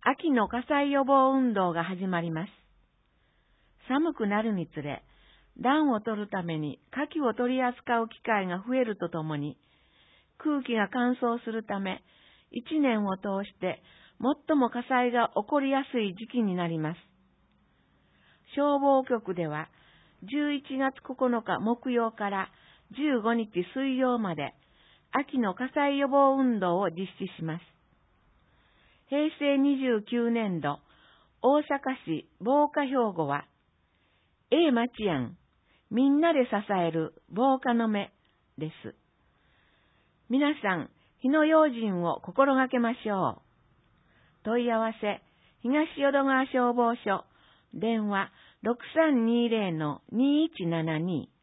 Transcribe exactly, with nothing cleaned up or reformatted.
秋の火災予防運動が始まります。寒くなるにつれ、暖を取るために火器を取り扱う機会が増えるとともに、空気が乾燥するため、一年を通して最も火災が起こりやすい時期になります。消防局では、じゅういちがつここのか木曜からじゅうごにち水曜まで、秋の火災予防運動を実施します。へいせいにじゅうきゅうねんど、大阪市防火標語は、ええ町やん、みんなで支える防火の目です。皆さん、火の用心を心がけましょう。問い合わせ、東淀川消防署、電話 ろくさんにーぜろのにーいちななに